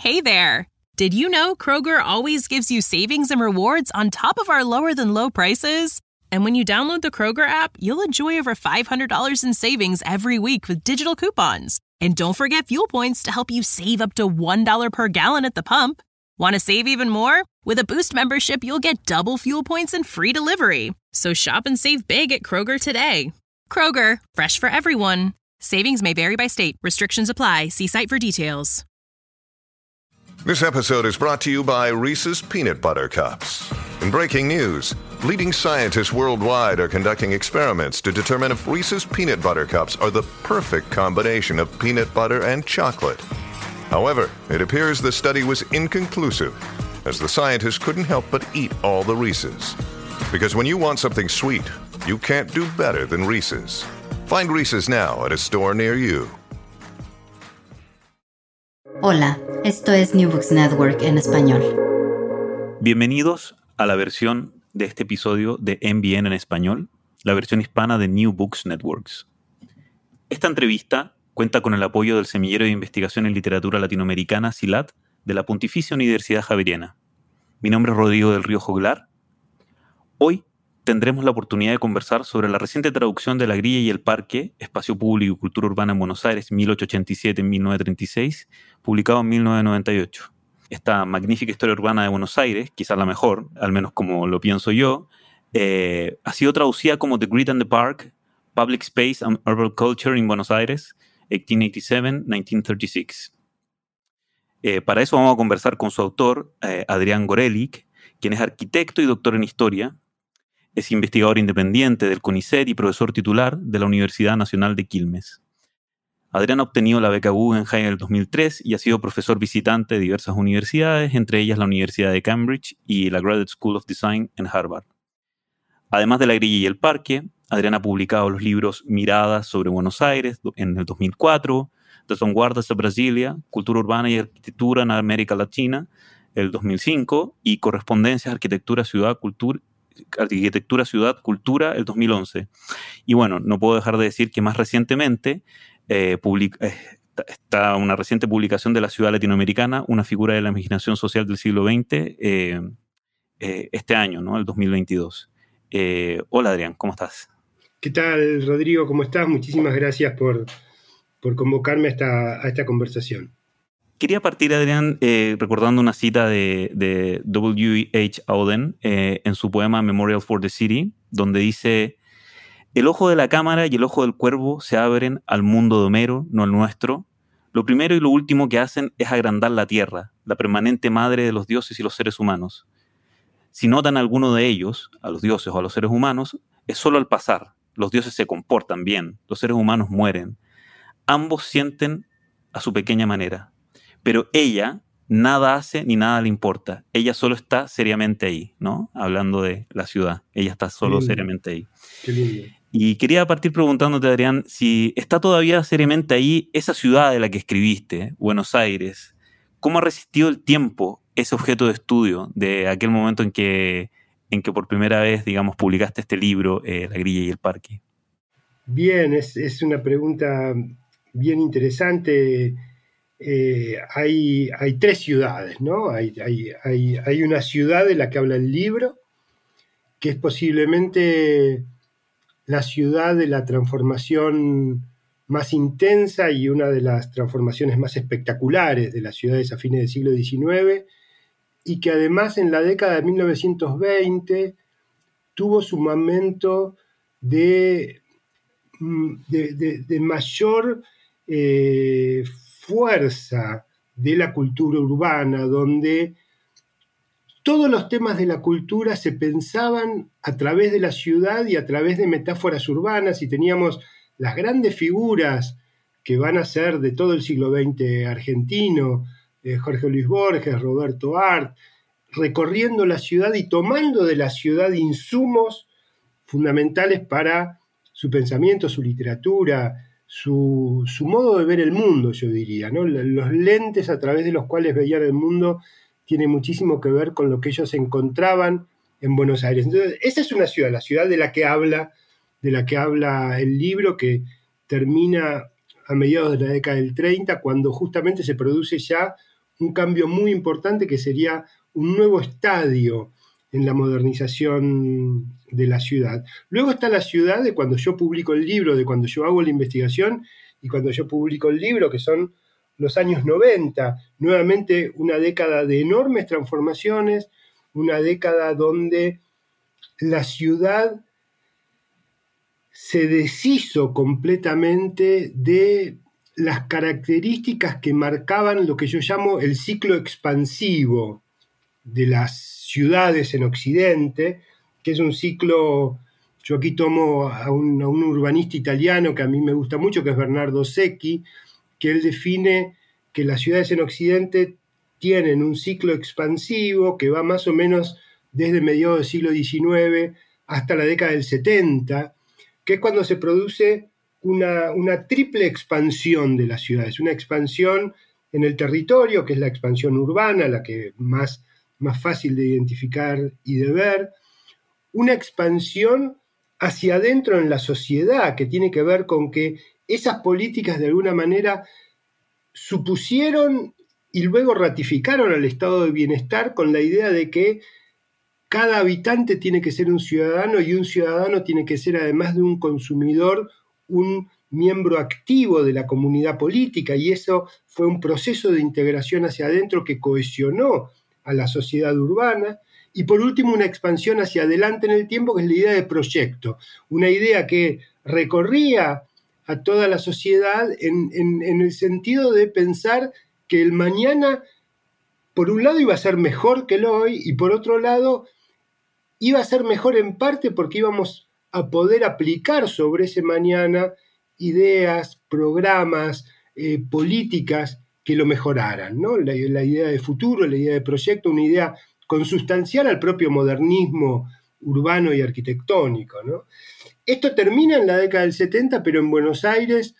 Hey there! Did you know Kroger always gives you savings and rewards on top of our lower-than-low prices? And when you download the Kroger app, you'll enjoy over $500 in savings every week with digital coupons. And don't forget fuel points to help you save up to $1 per gallon at the pump. Want to save even more? With a Boost membership, you'll get double fuel points and free delivery. So shop and save big at Kroger today. Kroger, fresh for everyone. Savings may vary by state. Restrictions apply. See site for details. This episode is brought to you by Reese's Peanut Butter Cups. In breaking news, leading scientists worldwide are conducting experiments to determine if Reese's Peanut Butter Cups are the perfect combination of peanut butter and chocolate. However, it appears the study was inconclusive, as the scientists couldn't help but eat all the Reese's. Because when you want something sweet, you can't do better than Reese's. Find Reese's now at a store near you. Hola, esto es New Books Network en español. Bienvenidos a la versión de este episodio de NBN en español, la versión hispana de New Books Networks. Esta entrevista cuenta con el apoyo del Semillero de Investigación en Literatura Latinoamericana, SILAT, de la Pontificia Universidad Javeriana. Mi nombre es Rodrigo del Río Joglar. Hoy tendremos la oportunidad de conversar sobre la reciente traducción de La Grilla y el Parque, Espacio Público y Cultura Urbana en Buenos Aires, 1887-1936, publicado en 1998. Esta magnífica historia urbana de Buenos Aires, quizás la mejor, al menos como lo pienso yo, ha sido traducida como The Grid and the Park, Public Space and Urban Culture in Buenos Aires, 1887-1936. Para eso vamos a conversar con su autor, Adrián Gorelick, quien es arquitecto y doctor en historia. Es investigador independiente del CONICET y profesor titular de la Universidad Nacional de Quilmes. Adrián ha obtenido la beca Guggenheim en el 2003 y ha sido profesor visitante de diversas universidades, entre ellas la Universidad de Cambridge y la Graduate School of Design en Harvard. Además de La Grilla y el Parque, Adrián ha publicado los libros Miradas sobre Buenos Aires en el 2004, Das Vanguardas de Brasilia, Cultura Urbana y Arquitectura en América Latina, el 2005, y Correspondencias, Arquitectura, Ciudad, Cultura, el 2011. Y bueno, no puedo dejar de decir que más recientemente está una reciente publicación de La Ciudad Latinoamericana, una figura de la imaginación social del siglo XX, este año, ¿no? El 2022. Hola Adrián, ¿cómo estás? ¿Qué tal, Rodrigo? ¿Cómo estás? Muchísimas gracias por convocarme a esta conversación. Quería partir, Adrián, recordando una cita de W.H. Auden en su poema Memorial for the City, donde dice: el ojo de la cámara y el ojo del cuervo se abren al mundo de Homero, no al nuestro. Lo primero y lo último que hacen es agrandar la tierra, la permanente madre de los dioses y los seres humanos. Si notan a alguno de ellos, a los dioses o a los seres humanos, es solo al pasar. Los dioses se comportan bien, los seres humanos mueren. Ambos sienten a su pequeña manera. Pero ella nada hace ni nada le importa. Ella solo está seriamente ahí, ¿no? Hablando de la ciudad. Ella está solo seriamente ahí. Qué lindo. Y quería partir preguntándote, Adrián, si está todavía seriamente ahí esa ciudad de la que escribiste, Buenos Aires. ¿Cómo ha resistido el tiempo ese objeto de estudio de aquel momento en que por primera vez, digamos, publicaste este libro, La Grilla y el Parque? Bien, es una pregunta bien interesante. Hay tres ciudades, ¿no? Hay una ciudad de la que habla el libro, que es posiblemente la ciudad de la transformación más intensa y una de las transformaciones más espectaculares de las ciudades a fines del siglo XIX, y que además en la década de 1920 tuvo su momento de mayor fuerza de la cultura urbana, donde todos los temas de la cultura se pensaban a través de la ciudad y a través de metáforas urbanas, y teníamos las grandes figuras que van a ser de todo el siglo XX argentino, Jorge Luis Borges, Roberto Arlt, recorriendo la ciudad y tomando de la ciudad insumos fundamentales para su pensamiento, su literatura, su modo de ver el mundo, yo diría, ¿no? Los lentes a través de los cuales veían el mundo tiene muchísimo que ver con lo que ellos encontraban en Buenos Aires. Entonces, esa es una ciudad, la ciudad de la que habla el libro, que termina a mediados de la década del 30, cuando justamente se produce ya un cambio muy importante que sería un nuevo estadio en la modernización de la ciudad. Luego está la ciudad de cuando yo publico el libro, de cuando yo hago la investigación y cuando yo publico el libro, que son los años 90, nuevamente una década de enormes transformaciones, una década donde la ciudad se deshizo completamente de las características que marcaban lo que yo llamo el ciclo expansivo de las ciudades en Occidente, que es un ciclo, yo aquí tomo a un urbanista italiano que a mí me gusta mucho, que es Bernardo Secchi, que él define que las ciudades en Occidente tienen un ciclo expansivo que va más o menos desde mediados del siglo XIX hasta la década del 70, que es cuando se produce una triple expansión de las ciudades, una expansión en el territorio, que es la expansión urbana, la que más fácil de identificar y de ver, una expansión hacia adentro en la sociedad, que tiene que ver con que esas políticas de alguna manera supusieron y luego ratificaron al estado de bienestar con la idea de que cada habitante tiene que ser un ciudadano y un ciudadano tiene que ser, además de un consumidor, un miembro activo de la comunidad política, y eso fue un proceso de integración hacia adentro que cohesionó a la sociedad urbana. Y por último, una expansión hacia adelante en el tiempo, que es la idea de proyecto, una idea que recorría a toda la sociedad en el sentido de pensar que el mañana, por un lado, iba a ser mejor que el hoy, y por otro lado, iba a ser mejor en parte porque íbamos a poder aplicar sobre ese mañana ideas, programas, políticas que lo mejoraran, ¿no? La idea de futuro, la idea de proyecto, una idea consustancial al propio modernismo urbano y arquitectónico, ¿no? Esto termina en la década del 70, pero en Buenos Aires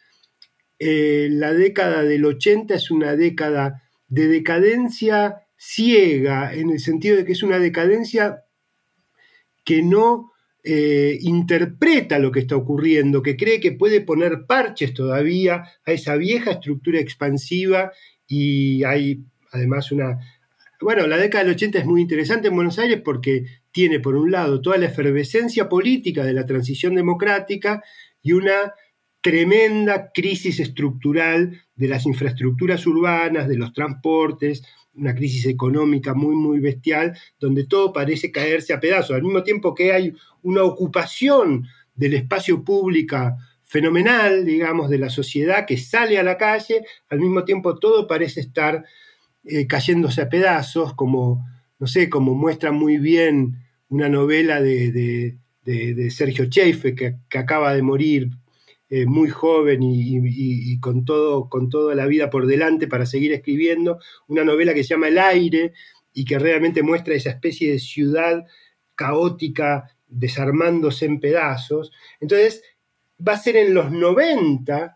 la década del 80 es una década de decadencia ciega, en el sentido de que es una decadencia que no interpreta lo que está ocurriendo, que cree que puede poner parches todavía a esa vieja estructura expansiva, y hay además la década del 80 es muy interesante en Buenos Aires porque tiene, por un lado, toda la efervescencia política de la transición democrática y una tremenda crisis estructural de las infraestructuras urbanas, de los transportes, una crisis económica muy, muy bestial, donde todo parece caerse a pedazos, al mismo tiempo que hay una ocupación del espacio público fenomenal, digamos, de la sociedad que sale a la calle, al mismo tiempo todo parece estar cayéndose a pedazos, como muestra muy bien una novela de Sergio Schaeffer, que acaba de morir muy joven y con toda la vida por delante para seguir escribiendo, una novela que se llama El aire y que realmente muestra esa especie de ciudad caótica desarmándose en pedazos. Entonces va a ser en los 90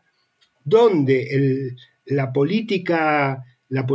donde la política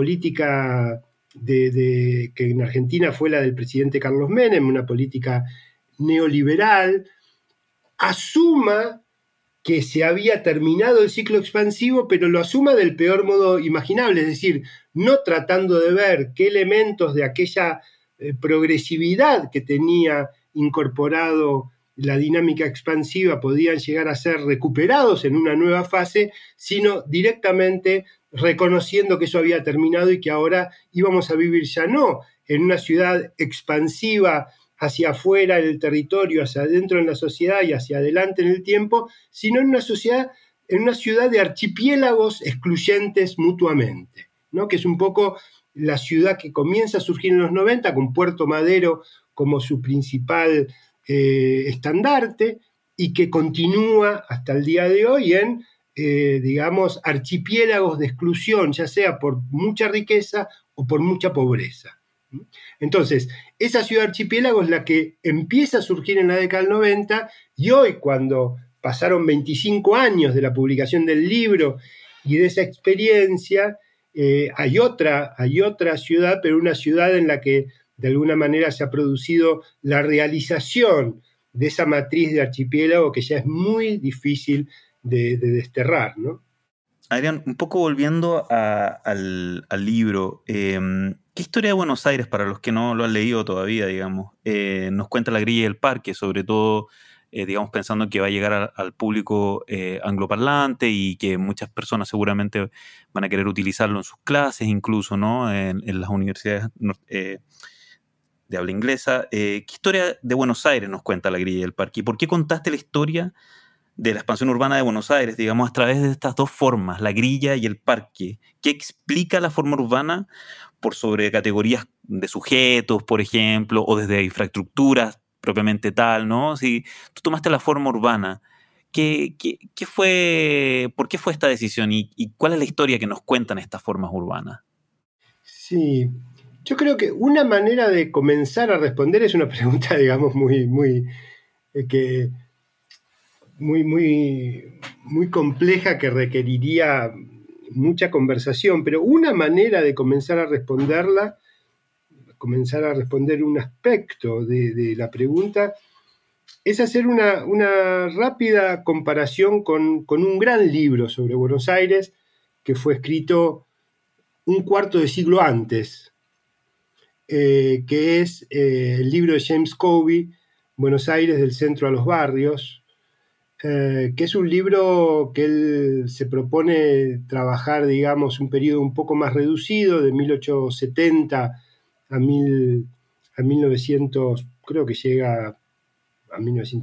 que en Argentina fue la del presidente Carlos Menem, una política neoliberal, asuma que se había terminado el ciclo expansivo, pero lo asuma del peor modo imaginable, es decir, no tratando de ver qué elementos de aquella progresividad que tenía incorporado la dinámica expansiva podían llegar a ser recuperados en una nueva fase, sino directamente reconociendo que eso había terminado y que ahora íbamos a vivir ya no en una ciudad expansiva hacia afuera en el territorio, hacia adentro en la sociedad y hacia adelante en el tiempo, sino en una ciudad de archipiélagos excluyentes mutuamente, ¿no? Que es un poco la ciudad que comienza a surgir en los 90 con Puerto Madero como su principal estandarte y que continúa hasta el día de hoy en, archipiélagos de exclusión, ya sea por mucha riqueza o por mucha pobreza. Entonces, esa ciudad archipiélago es la que empieza a surgir en la década del 90 y hoy, cuando pasaron 25 años de la publicación del libro y de esa experiencia, hay otra ciudad, pero una ciudad en la que de alguna manera se ha producido la realización de esa matriz de archipiélago que ya es muy difícil de desterrar, ¿no? Adrián, un poco volviendo al libro, ¿qué historia de Buenos Aires, para los que no lo han leído todavía, digamos, nos cuenta La grilla y el parque, sobre todo, digamos, pensando que va a llegar al público angloparlante y que muchas personas seguramente van a querer utilizarlo en sus clases, incluso, ¿no? En las universidades de habla inglesa. ¿Qué historia de Buenos Aires nos cuenta La grilla y el parque? ¿Y por qué contaste la historia de la expansión urbana de Buenos Aires, digamos, a través de estas dos formas, la grilla y el parque? ¿Qué explica la forma urbana por sobre categorías de sujetos, por ejemplo, o desde infraestructuras propiamente tal, ¿no? Si tú tomaste la forma urbana, ¿qué fue, por qué fue esta decisión y cuál es la historia que nos cuentan estas formas urbanas? Sí, yo creo que una manera de comenzar a responder es una pregunta, digamos, muy compleja, que requeriría mucha conversación, pero una manera de comenzar a responderla, comenzar a responder un aspecto de la pregunta, es hacer una rápida comparación con un gran libro sobre Buenos Aires que fue escrito un cuarto de siglo antes, que es el libro de James Covey, Buenos Aires del centro a los barrios, que es un libro que él se propone trabajar, digamos, un periodo un poco más reducido, de 1870 a 1900, creo que llega a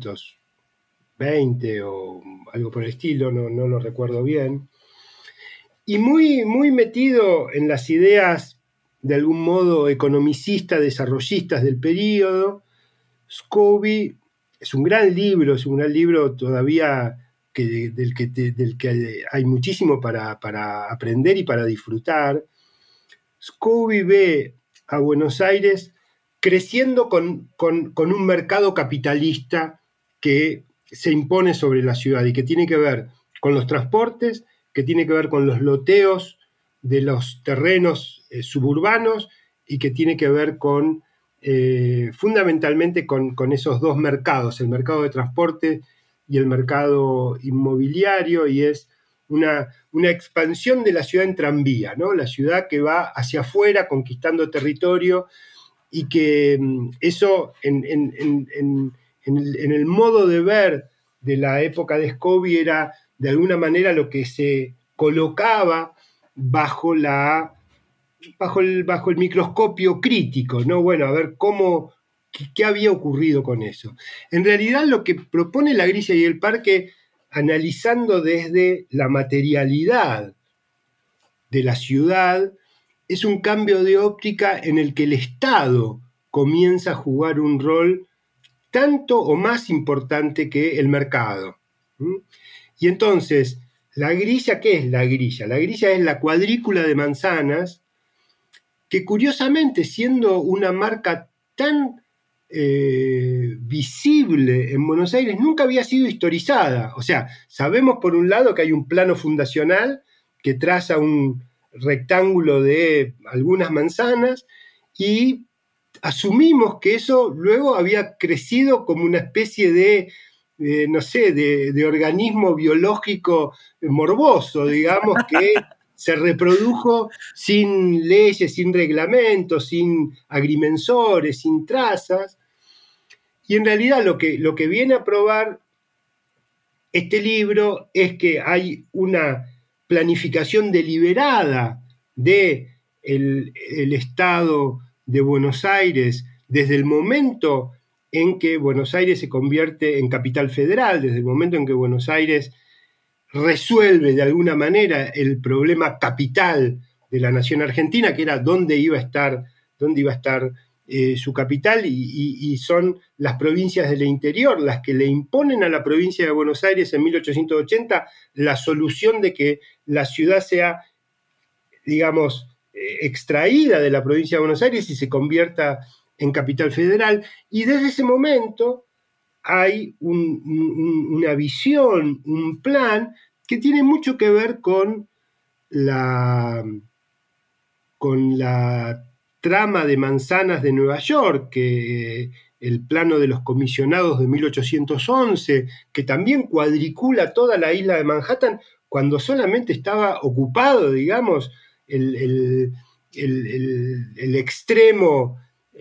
1920 o algo por el estilo, no lo recuerdo bien, y muy metido en las ideas, de algún modo, economicistas, desarrollistas del periodo. Covey es un gran libro todavía del que hay muchísimo para aprender y para disfrutar. Covey ve a Buenos Aires creciendo con un mercado capitalista que se impone sobre la ciudad y que tiene que ver con los transportes, que tiene que ver con los loteos de los terrenos suburbanos y que tiene que ver con fundamentalmente con esos dos mercados, el mercado de transporte y el mercado inmobiliario, y es una expansión de la ciudad en tranvía, ¿no? La ciudad que va hacia afuera conquistando territorio, y que eso en el modo de ver de la época de Covey era de alguna manera lo que se colocaba bajo el microscopio crítico, ¿no? Bueno, a ver qué había ocurrido con eso. En realidad, lo que propone La grilla y el parque, analizando desde la materialidad de la ciudad, es un cambio de óptica en el que el Estado comienza a jugar un rol tanto o más importante que el mercado. Y entonces, la grilla, ¿qué es la grilla? La grilla es la cuadrícula de manzanas que, curiosamente, siendo una marca tan visible en Buenos Aires, nunca había sido historizada. O sea, sabemos por un lado que hay un plano fundacional que traza un rectángulo de algunas manzanas, y asumimos que eso luego había crecido como una especie de organismo biológico morboso, digamos, que se reprodujo sin leyes, sin reglamentos, sin agrimensores, sin trazas. Y en realidad lo que viene a probar este libro es que hay una planificación deliberada del Estado de Buenos Aires desde el momento en que Buenos Aires se convierte en capital federal, desde el momento en que Buenos Aires resuelve de alguna manera el problema capital de la nación argentina, que era dónde iba a estar su capital, y son las provincias del interior las que le imponen a la provincia de Buenos Aires en 1880 la solución de que la ciudad sea, digamos, extraída de la provincia de Buenos Aires y se convierta en capital federal. Y desde ese momento hay una visión, un plan que tiene mucho que ver con la trama de manzanas de Nueva York, que el plano de los comisionados de 1811, que también cuadricula toda la isla de Manhattan cuando solamente estaba ocupado, digamos, el extremo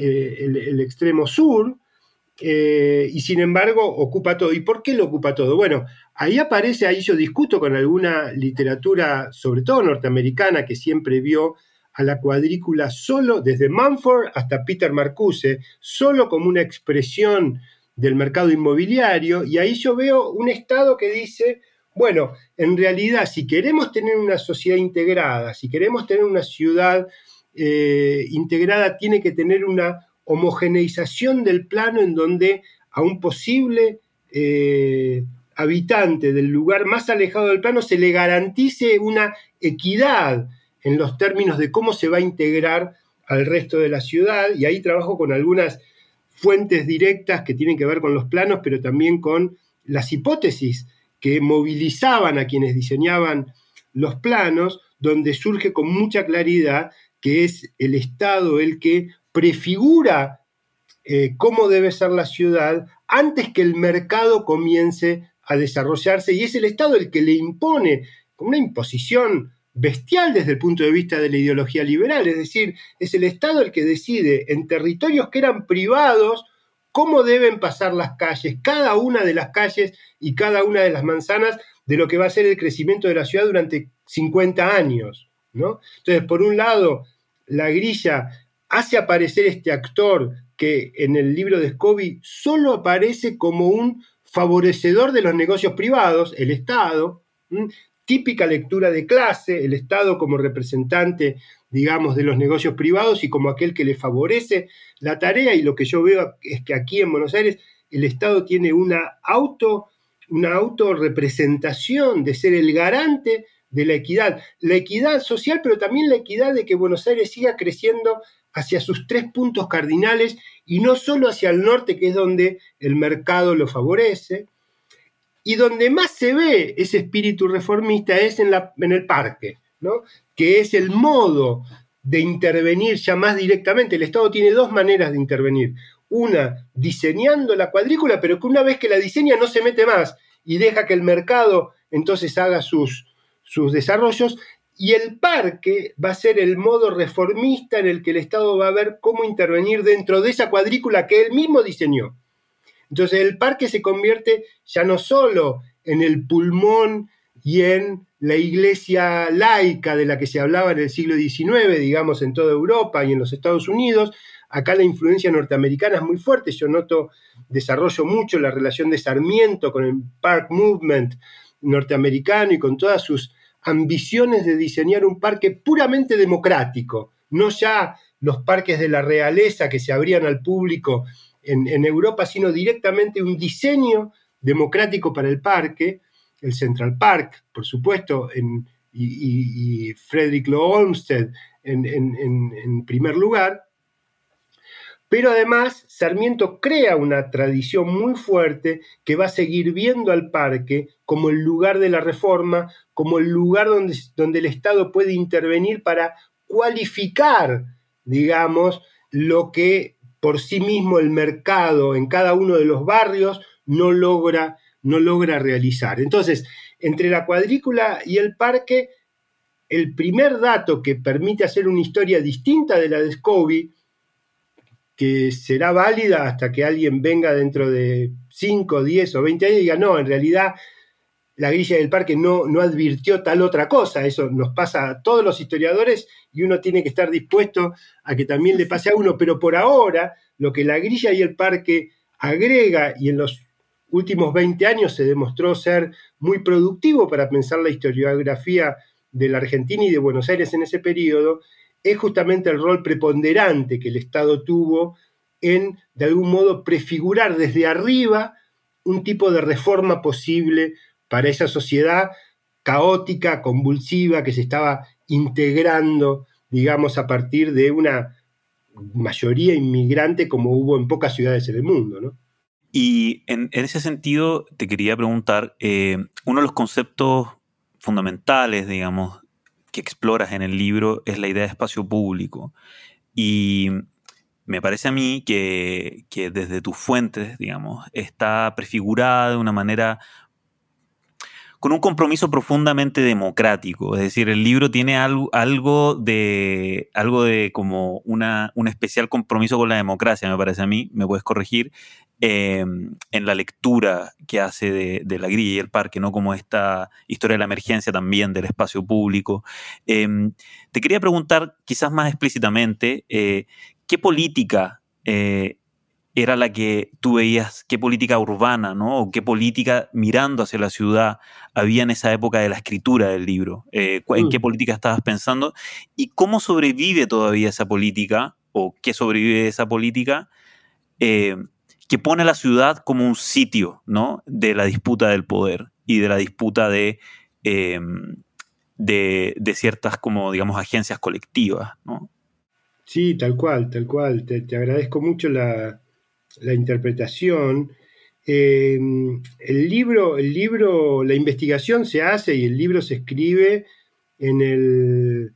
sur, y sin embargo ocupa todo. ¿Y por qué lo ocupa todo? Bueno, ahí yo discuto con alguna literatura, sobre todo norteamericana, que siempre vio a la cuadrícula solo, desde Mumford hasta Peter Marcuse, solo como una expresión del mercado inmobiliario, y ahí yo veo un Estado que dice, bueno, en realidad, si queremos tener una sociedad integrada, si queremos tener una ciudad integrada, tiene que tener una homogeneización del plano en donde a un posible habitante del lugar más alejado del plano se le garantice una equidad en los términos de cómo se va a integrar al resto de la ciudad, y ahí trabajo con algunas fuentes directas que tienen que ver con los planos, pero también con las hipótesis que movilizaban a quienes diseñaban los planos, donde surge con mucha claridad que es el Estado el que prefigura cómo debe ser la ciudad antes que el mercado comience a desarrollarse, y es el Estado el que le impone, con una imposición bestial desde el punto de vista de la ideología liberal, es decir, es el Estado el que decide en territorios que eran privados cómo deben pasar las calles, cada una de las calles y cada una de las manzanas de lo que va a ser el crecimiento de la ciudad durante 50 años, ¿no? Entonces, por un lado, la grilla hace aparecer este actor que en el libro de Scobie solo aparece como un favorecedor de los negocios privados, el Estado, típica lectura de clase, el Estado como representante, digamos, de los negocios privados y como aquel que le favorece la tarea, y lo que yo veo es que aquí en Buenos Aires el Estado tiene una autorrepresentación de ser el garante de la equidad social, pero también la equidad de que Buenos Aires siga creciendo hacia sus 3 puntos cardinales y no solo hacia el norte, que es donde el mercado lo favorece. Y donde más se ve ese espíritu reformista es en el parque, ¿no? Que es el modo de intervenir ya más directamente. El Estado tiene 2 maneras de intervenir. Una, diseñando la cuadrícula, pero que una vez que la diseña no se mete más y deja que el mercado entonces haga sus desarrollos. Y el parque va a ser el modo reformista en el que el Estado va a ver cómo intervenir dentro de esa cuadrícula que él mismo diseñó. Entonces el parque se convierte ya no solo en el pulmón y en la iglesia laica de la que se hablaba en el siglo XIX, digamos, en toda Europa y en los Estados Unidos. Acá la influencia norteamericana es muy fuerte. Yo desarrollo mucho la relación de Sarmiento con el Park Movement norteamericano y con todas sus ambiciones de diseñar un parque puramente democrático, no ya los parques de la realeza que se abrían al público en Europa, sino directamente un diseño democrático para el parque, el Central Park, por supuesto, y Frederick Law Olmsted en primer lugar. Pero además Sarmiento crea una tradición muy fuerte que va a seguir viendo al parque como el lugar de la reforma, como el lugar donde el Estado puede intervenir para cualificar, digamos, lo que por sí mismo el mercado en cada uno de los barrios no logra realizar. Entonces, entre la cuadrícula y el parque, el primer dato que permite hacer una historia distinta de la de Scobie, que será válida hasta que alguien venga dentro de 5, 10 o 20 años y diga, no, en realidad la grilla del parque no advirtió tal otra cosa. Eso nos pasa a todos los historiadores y uno tiene que estar dispuesto a que también le pase a uno. Pero por ahora, lo que la grilla y el parque agrega, y en los últimos 20 años se demostró ser muy productivo para pensar la historiografía de la Argentina y de Buenos Aires en ese periodo, es justamente el rol preponderante que el Estado tuvo en, de algún modo, prefigurar desde arriba un tipo de reforma posible para esa sociedad caótica, convulsiva, que se estaba integrando, digamos, a partir de una mayoría inmigrante como hubo en pocas ciudades en el mundo, ¿no? Y en ese sentido te quería preguntar, uno de los conceptos fundamentales, digamos, que exploras en el libro es la idea de espacio público. Y me parece a mí que desde tus fuentes, digamos, está prefigurada de una manera con un compromiso profundamente democrático. Es decir, el libro tiene algo de como un especial compromiso con la democracia, me parece a mí, me puedes corregir, en la lectura que hace de La grilla y el parque, ¿no? Como esta historia de la emergencia también del espacio público. Te quería preguntar, quizás más explícitamente, ¿qué política era la que tú veías, qué política urbana, ¿no? O qué política mirando hacia la ciudad había en esa época de la escritura del libro? ¿En qué política estabas pensando? ¿Y cómo sobrevive todavía esa política, o qué sobrevive de esa política, que pone a la ciudad como un sitio, ¿no? De la disputa del poder y de la disputa de ciertas, como digamos, agencias colectivas, ¿no? Sí, tal cual. Te agradezco mucho la interpretación. El libro, la investigación se hace y el libro se escribe en el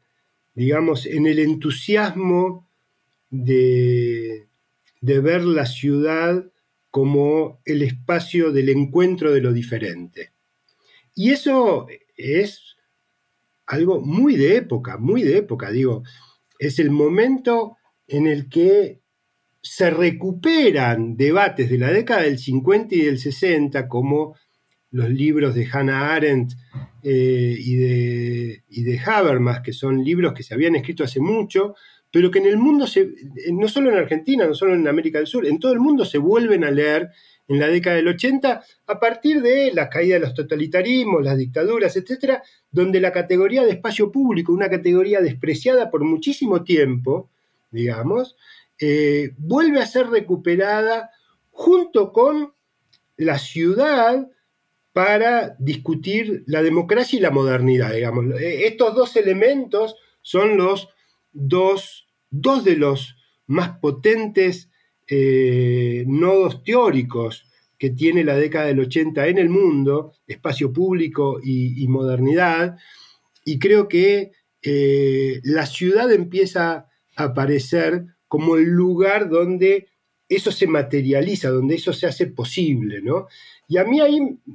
entusiasmo de ver la ciudad como el espacio del encuentro de lo diferente. Y eso es algo muy de época, digo. Es el momento en el que se recuperan debates de la década del 50 y del 60, como los libros de Hannah Arendt y de Habermas, que son libros que se habían escrito hace mucho, pero que en el mundo, no solo en Argentina, no solo en América del Sur, en todo el mundo se vuelven a leer en la década del 80, a partir de la caída de los totalitarismos, las dictaduras, etcétera, donde la categoría de espacio público, una categoría despreciada por muchísimo tiempo, digamos, vuelve a ser recuperada junto con la ciudad para discutir la democracia y la modernidad, digamos. Estos dos elementos son los dos de los más potentes nodos teóricos que tiene la década del 80 en el mundo, espacio público y modernidad, y creo que la ciudad empieza a aparecer como el lugar donde eso se materializa, donde eso se hace posible, ¿no? Y a mí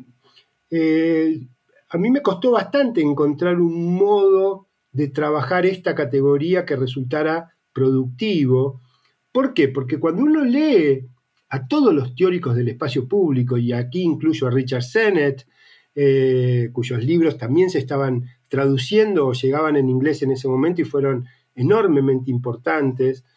me costó bastante encontrar un modo de trabajar esta categoría que resultara productivo. ¿Por qué? Porque cuando uno lee a todos los teóricos del espacio público, y aquí incluyo a Richard Sennett, cuyos libros también se estaban traduciendo o llegaban en inglés en ese momento y fueron enormemente importantes,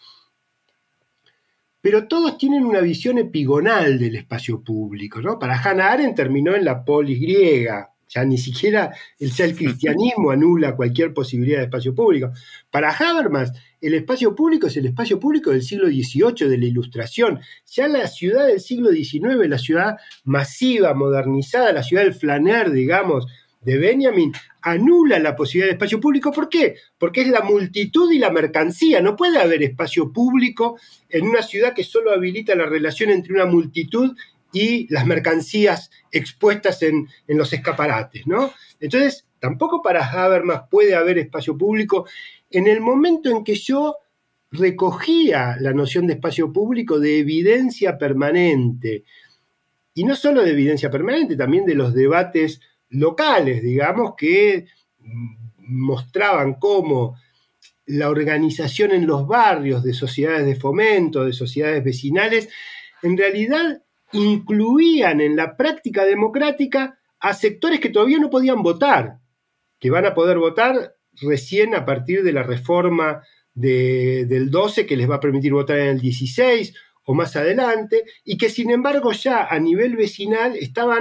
pero todos tienen una visión epigonal del espacio público, ¿no? Para Hannah Arendt terminó en la polis griega, ya ni siquiera el cristianismo anula cualquier posibilidad de espacio público. Para Habermas, el espacio público es el espacio público del siglo XVIII, de la Ilustración. Ya la ciudad del siglo XIX, la ciudad masiva, modernizada, la ciudad del flaner, digamos, de Benjamin, anula la posibilidad de espacio público. ¿Por qué? Porque es la multitud y la mercancía. No puede haber espacio público en una ciudad que solo habilita la relación entre una multitud y las mercancías expuestas en los escaparates, ¿no? Entonces, tampoco para Habermas puede haber espacio público. En el momento en que yo recogía la noción de espacio público de evidencia permanente, y no solo de evidencia permanente, también de los debates locales, digamos, que mostraban cómo la organización en los barrios de sociedades de fomento, de sociedades vecinales, en realidad incluían en la práctica democrática a sectores que todavía no podían votar, que van a poder votar recién a partir de la reforma del 12, que les va a permitir votar en el 16 o más adelante, y que sin embargo ya a nivel vecinal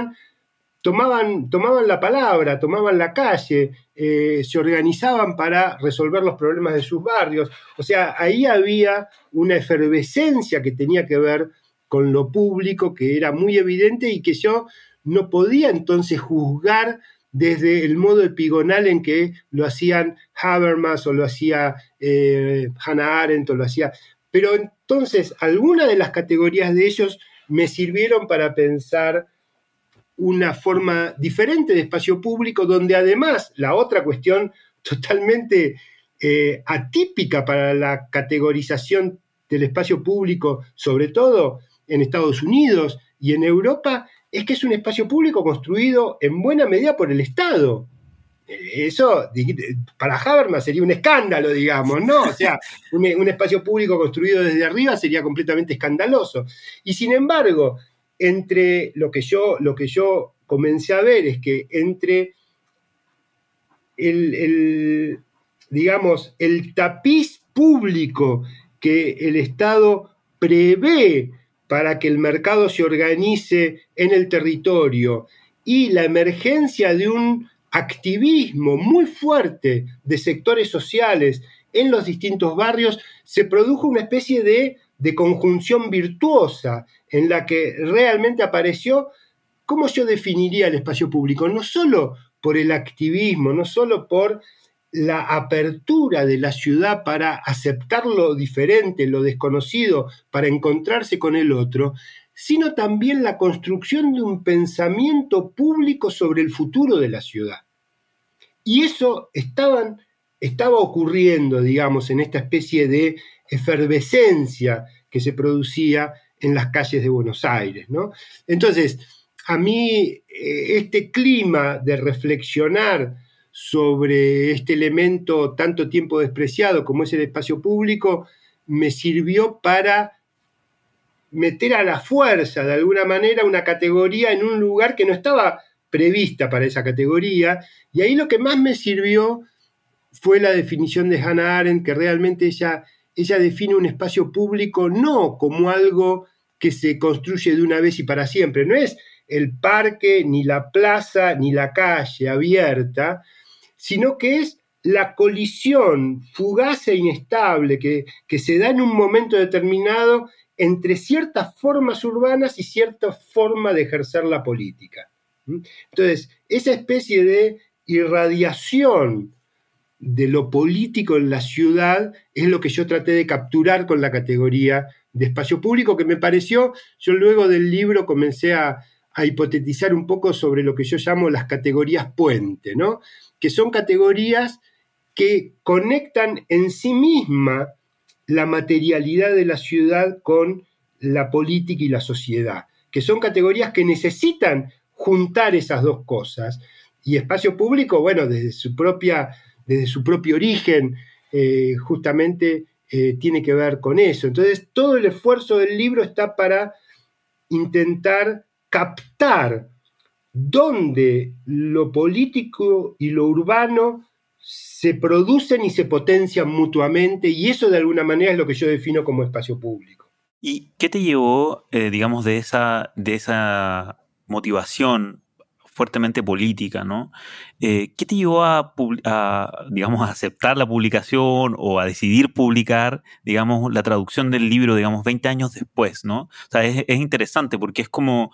tomaban la palabra, tomaban la calle, se organizaban para resolver los problemas de sus barrios. O sea, ahí había una efervescencia que tenía que ver con lo público, que era muy evidente y que yo no podía entonces juzgar desde el modo epigonal en que lo hacían Habermas o lo hacía Hannah Arendt o lo hacía. Pero entonces algunas de las categorías de ellos me sirvieron para pensar una forma diferente de espacio público, donde además la otra cuestión totalmente atípica para la categorización del espacio público, sobre todo en Estados Unidos y en Europa, es que es un espacio público construido en buena medida por el Estado. Eso para Habermas sería un escándalo, digamos, ¿no? O sea, un espacio público construido desde arriba sería completamente escandaloso. Y sin embargo, entre lo que yo comencé a ver es que entre digamos, el tapiz público que el Estado prevé para que el mercado se organice en el territorio y la emergencia de un activismo muy fuerte de sectores sociales en los distintos barrios, se produjo una especie de conjunción virtuosa en la que realmente apareció, ¿cómo yo definiría el espacio público? No solo por el activismo, no solo por la apertura de la ciudad para aceptar lo diferente, lo desconocido, para encontrarse con el otro, sino también la construcción de un pensamiento público sobre el futuro de la ciudad. Y eso estaba ocurriendo, digamos, en esta especie de efervescencia que se producía en las calles de Buenos Aires, ¿no? Entonces, a mí este clima de reflexionar sobre este elemento tanto tiempo despreciado como es el espacio público me sirvió para meter a la fuerza, de alguna manera, una categoría en un lugar que no estaba prevista para esa categoría, y ahí lo que más me sirvió fue la definición de Hannah Arendt, que realmente ella define un espacio público no como algo que se construye de una vez y para siempre, no es el parque, ni la plaza, ni la calle abierta, sino que es la colisión fugaz e inestable que se da en un momento determinado entre ciertas formas urbanas y cierta forma de ejercer la política. Entonces, esa especie de irradiación de lo político en la ciudad es lo que yo traté de capturar con la categoría de espacio público, que me pareció, yo luego del libro comencé a hipotetizar un poco sobre lo que yo llamo las categorías puente, ¿no? Que son categorías que conectan en sí misma la materialidad de la ciudad con la política y la sociedad, que son categorías que necesitan juntar esas dos cosas. Y espacio público, bueno, desde su propio origen, justamente tiene que ver con eso. Entonces, todo el esfuerzo del libro está para intentar captar dónde lo político y lo urbano se producen y se potencian mutuamente, y eso de alguna manera es lo que yo defino como espacio público. ¿Y qué te llevó, digamos, de esa motivación fuertemente política, ¿no? ¿Qué te llevó digamos, a aceptar la publicación o a decidir publicar, digamos, la traducción del libro, digamos, 20 años después, ¿no? O sea, es interesante porque es como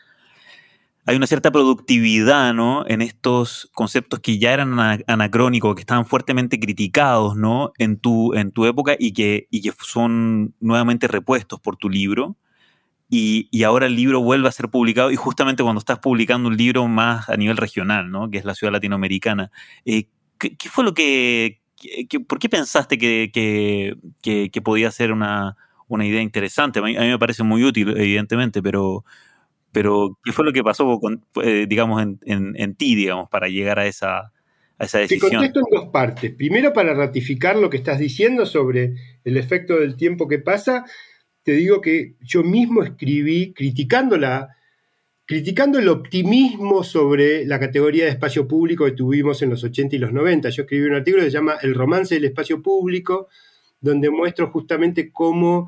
hay una cierta productividad, ¿no?, en estos conceptos que ya eran anacrónicos, que estaban fuertemente criticados, ¿no?, en tu época y que son nuevamente repuestos por tu libro. Y ahora el libro vuelve a ser publicado, y justamente cuando estás publicando un libro más a nivel regional, ¿no?, que es la ciudad latinoamericana. ¿Qué fue lo por qué pensaste que podía ser una idea interesante? A mí me parece muy útil, evidentemente, pero ¿qué fue lo que pasó digamos, en ti, digamos, para llegar a esa decisión? Te contesto en dos partes. Primero, para ratificar lo que estás diciendo sobre el efecto del tiempo que pasa, te digo que yo mismo escribí criticando el optimismo sobre la categoría de espacio público que tuvimos en los 80 y los 90. Yo escribí un artículo que se llama El romance del espacio público, donde muestro justamente cómo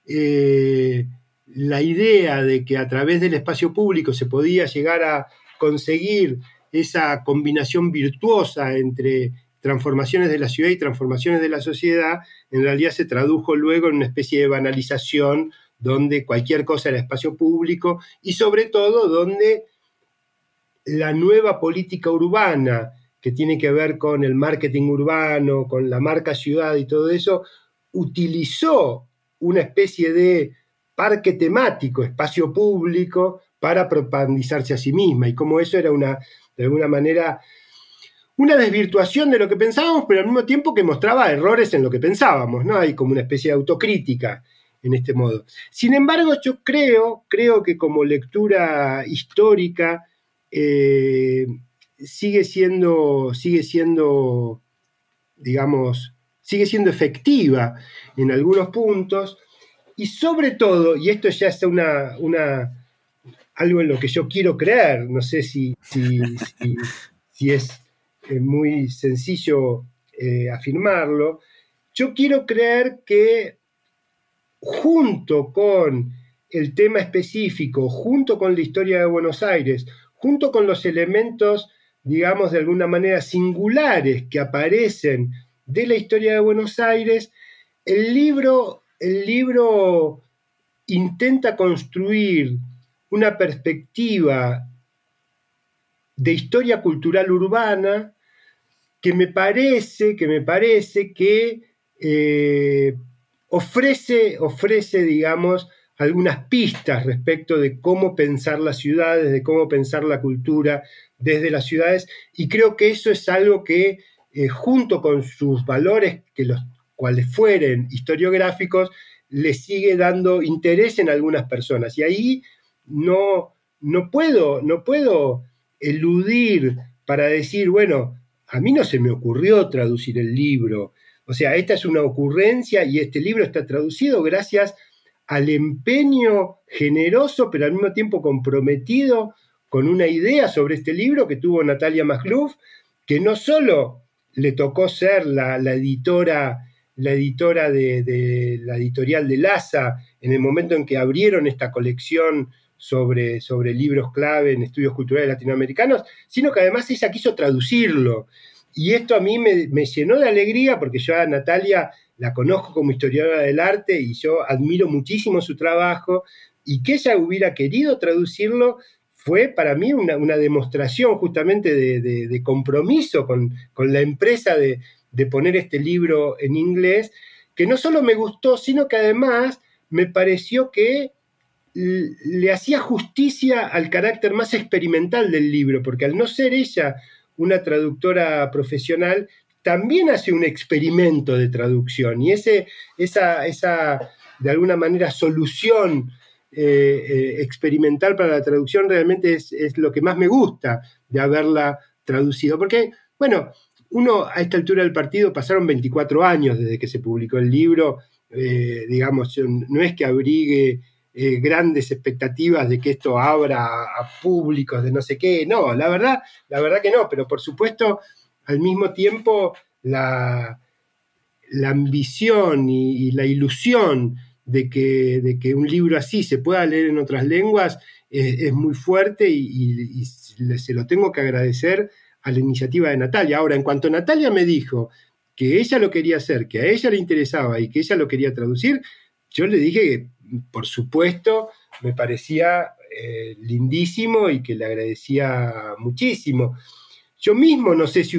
la idea de que a través del espacio público se podía llegar a conseguir esa combinación virtuosa entre transformaciones de la ciudad y transformaciones de la sociedad, en realidad se tradujo luego en una especie de banalización donde cualquier cosa era espacio público, y sobre todo donde la nueva política urbana, que tiene que ver con el marketing urbano, con la marca ciudad y todo eso, utilizó una especie de parque temático, espacio público, para propagandizarse a sí misma, y como eso era de alguna manera una desvirtuación de lo que pensábamos, pero al mismo tiempo que mostraba errores en lo que pensábamos, ¿no? Hay como una especie de autocrítica. en este modo. Sin embargo, yo creo que como lectura histórica sigue siendo, digamos, sigue siendo efectiva en algunos puntos, y sobre todo, y esto ya es algo en lo que yo quiero creer, no sé si es muy sencillo afirmarlo, yo quiero creer que junto con el tema específico, junto con la historia de Buenos Aires, junto con los elementos, digamos, de alguna manera singulares que aparecen de la historia de Buenos Aires, el libro intenta construir una perspectiva de historia cultural urbana que me parece que ofrece, digamos, algunas pistas respecto de cómo pensar las ciudades, de cómo pensar la cultura desde las ciudades, y creo que eso es algo que, junto con sus valores, que los cuales fueren historiográficos, le sigue dando interés en algunas personas. Y ahí no puedo eludir para decir, bueno, a mí no se me ocurrió traducir el libro. O sea, esta es una ocurrencia y este libro está traducido gracias al empeño generoso, pero al mismo tiempo comprometido con una idea sobre este libro que tuvo Natalia Makhlouf, que no solo le tocó ser la editora de la editorial de Lasa en el momento en que abrieron esta colección sobre libros clave en estudios culturales latinoamericanos, sino que además ella quiso traducirlo. Y esto a mí me llenó de alegría, porque yo a Natalia la conozco como historiadora del arte y yo admiro muchísimo su trabajo, y que ella hubiera querido traducirlo fue para mí una demostración justamente de compromiso con la empresa de poner este libro en inglés, que no solo me gustó, sino que además me pareció que le hacía justicia al carácter más experimental del libro, porque al no ser ella una traductora profesional, también hace un experimento de traducción, y esa de alguna manera solución experimental para la traducción realmente es lo que más me gusta de haberla traducido, porque, bueno, uno a esta altura del partido pasaron 24 años desde que se publicó el libro, digamos, no es que abrigue grandes expectativas de que esto abra a públicos de no sé qué, no, la verdad que no, pero por supuesto al mismo tiempo la ambición y la ilusión de que un libro así se pueda leer en otras lenguas es muy fuerte, y se lo tengo que agradecer a la iniciativa de Natalia. Ahora, en cuanto Natalia me dijo que ella lo quería hacer, que a ella le interesaba y que ella lo quería traducir, yo le dije que, por supuesto, me parecía lindísimo y que le agradecía muchísimo. Yo mismo no sé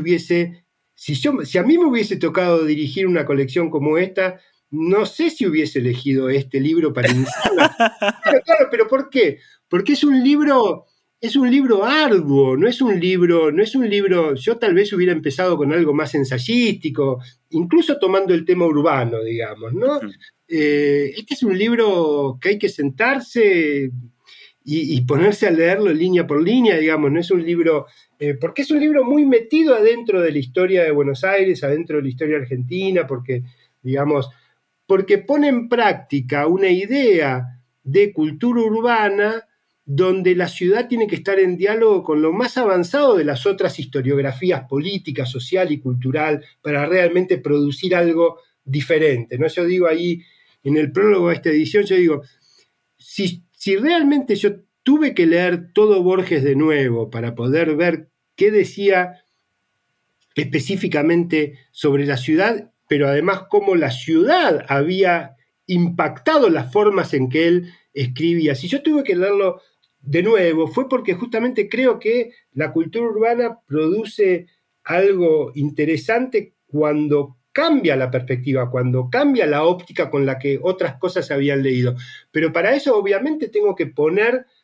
si a mí me hubiese tocado dirigir una colección como esta, no sé si hubiese elegido este libro para iniciarla. Claro, pero ¿por qué? Porque es un libro arduo, no es un libro, yo tal vez hubiera empezado con algo más ensayístico, incluso tomando el tema urbano, digamos, ¿no? Este es un libro que hay que sentarse y ponerse a leerlo línea por línea, digamos, no es un libro, porque es un libro muy metido adentro de la historia de Buenos Aires, adentro de la historia argentina, porque pone en práctica una idea de cultura urbana donde la ciudad tiene que estar en diálogo con lo más avanzado de las otras historiografías política, social y cultural para realmente producir algo diferente, ¿no? Yo digo ahí, en el prólogo de esta edición, yo digo, si realmente yo tuve que leer todo Borges de nuevo para poder ver qué decía específicamente sobre la ciudad, pero además cómo la ciudad había impactado las formas en que él escribía. Si yo tuve que leerlo de nuevo, fue porque justamente creo que la cultura urbana produce algo interesante cuando cambia la perspectiva, cuando cambia la óptica con la que otras cosas se habían leído. Pero para eso obviamente tengo que poner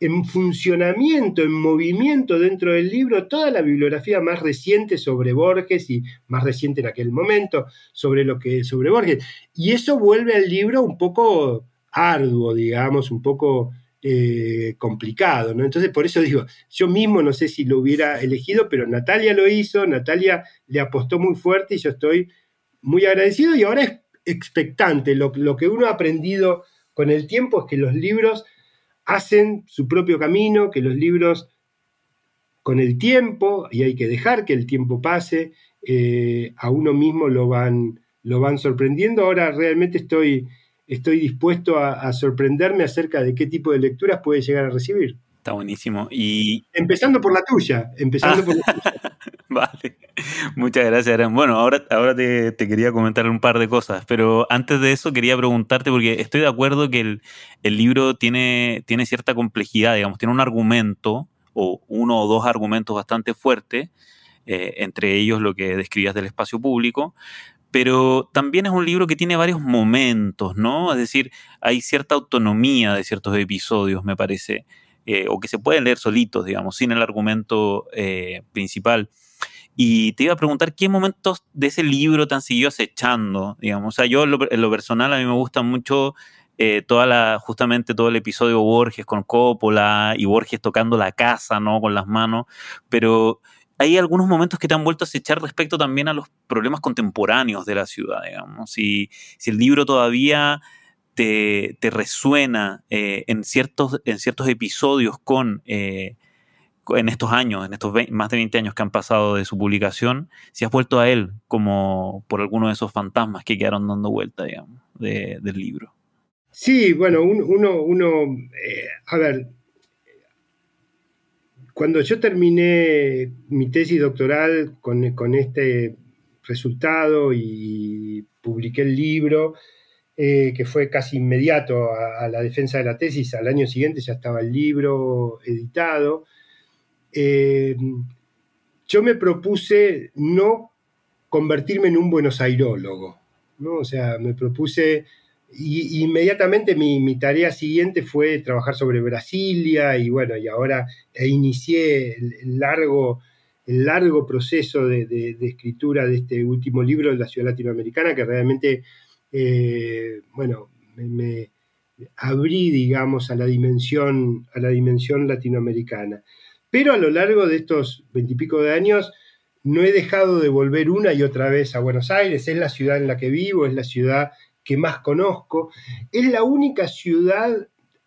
en funcionamiento, en movimiento dentro del libro, toda la bibliografía más reciente sobre Borges y más reciente en aquel momento sobre Borges. Y eso vuelve al libro un poco arduo, digamos, un poco complicado, ¿no? Entonces, por eso digo, yo mismo no sé si lo hubiera elegido, pero Natalia lo hizo, Natalia le apostó muy fuerte y yo estoy muy agradecido y ahora es expectante. Lo que uno ha aprendido con el tiempo es que los libros hacen su propio camino, que los libros con el tiempo, y hay que dejar que el tiempo pase, a uno mismo lo van sorprendiendo. Ahora realmente estoy dispuesto a sorprenderme acerca de qué tipo de lecturas puede llegar a recibir. Está buenísimo. Y empezando por la tuya. Vale, muchas gracias, Aram. Bueno, ahora te quería comentar un par de cosas, pero antes de eso quería preguntarte, porque estoy de acuerdo que el libro tiene cierta complejidad, digamos, tiene un argumento, o uno o dos argumentos bastante fuertes, entre ellos lo que describías del espacio público, pero también es un libro que tiene varios momentos, ¿no? Es decir, hay cierta autonomía de ciertos episodios, me parece, o que se pueden leer solitos, digamos, sin el argumento principal. Y te iba a preguntar qué momentos de ese libro te han seguido acechando, digamos. O sea, yo en lo personal a mí me gusta mucho justamente todo el episodio Borges con Coppola y Borges tocando la casa, ¿no? Con las manos, pero hay algunos momentos que te han vuelto a acechar respecto también a los problemas contemporáneos de la ciudad, digamos. Si el libro todavía te resuena en ciertos episodios en estos años, en estos más de 20 años que han pasado de su publicación, si has vuelto a él como por alguno de esos fantasmas que quedaron dando vuelta, digamos, del libro. Sí, bueno, a ver, cuando yo terminé mi tesis doctoral con este resultado y publiqué el libro, que fue casi inmediato a la defensa de la tesis, al año siguiente ya estaba el libro editado, yo me propuse no convertirme en un buenosairólogo, ¿no? O sea, me propuse, y inmediatamente mi tarea siguiente fue trabajar sobre Brasilia, y bueno, y ahora inicié el largo proceso de escritura de este último libro de la ciudad latinoamericana, que realmente, me abrí, digamos, a la dimensión latinoamericana. Pero a lo largo de estos 20 y pico de años no he dejado de volver una y otra vez a Buenos Aires. Es la ciudad en la que vivo, es la ciudad que más conozco. Es la única ciudad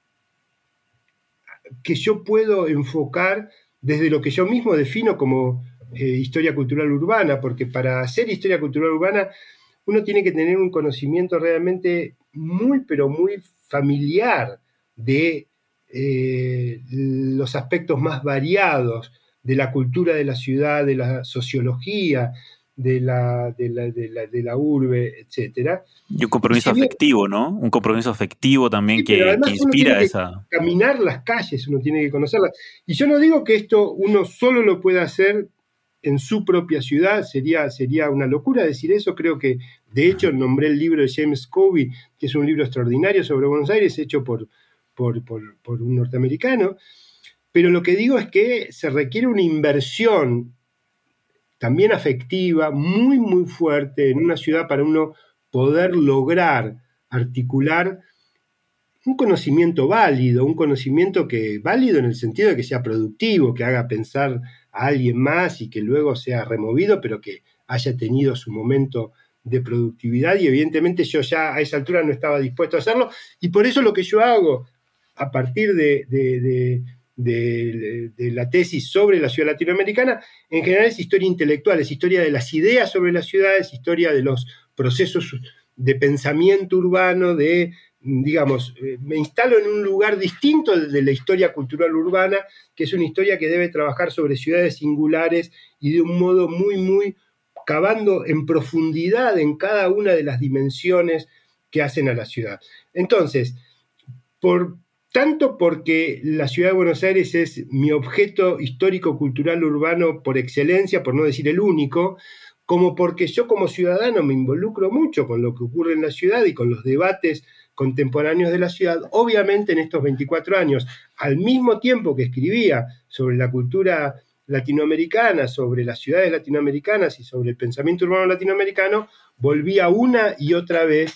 que yo puedo enfocar desde lo que yo mismo defino como historia cultural urbana, porque para hacer historia cultural urbana uno tiene que tener un conocimiento realmente muy, pero muy familiar de los aspectos más variados de la cultura de la ciudad, de la sociología, de la urbe, etc. Y un compromiso afectivo, ¿no? Un compromiso afectivo también, sí, que inspira esa... Caminar las calles, uno tiene que conocerlas. Y yo no digo que esto uno solo lo pueda hacer en su propia ciudad, sería una locura decir eso. Creo que, de hecho, nombré el libro de James Covey, que es un libro extraordinario sobre Buenos Aires, hecho por un norteamericano, pero lo que digo es que se requiere una inversión también afectiva, muy, muy fuerte en una ciudad para uno poder lograr articular un conocimiento válido, válido en el sentido de que sea productivo, que haga pensar a alguien más y que luego sea removido, pero que haya tenido su momento de productividad, y evidentemente yo ya a esa altura no estaba dispuesto a hacerlo, y por eso lo que yo hago a partir de la tesis sobre la ciudad latinoamericana, en general es historia intelectual, es historia de las ideas sobre las ciudades, historia de los procesos de pensamiento urbano, digamos, me instalo en un lugar distinto de la historia cultural urbana, que es una historia que debe trabajar sobre ciudades singulares y de un modo muy, muy cavando en profundidad en cada una de las dimensiones que hacen a la ciudad. Entonces, tanto porque la ciudad de Buenos Aires es mi objeto histórico-cultural urbano por excelencia, por no decir el único, como porque yo como ciudadano me involucro mucho con lo que ocurre en la ciudad y con los debates contemporáneos de la ciudad. Obviamente en estos 24 años, al mismo tiempo que escribía sobre la cultura latinoamericana, sobre las ciudades latinoamericanas y sobre el pensamiento urbano latinoamericano, volvía una y otra vez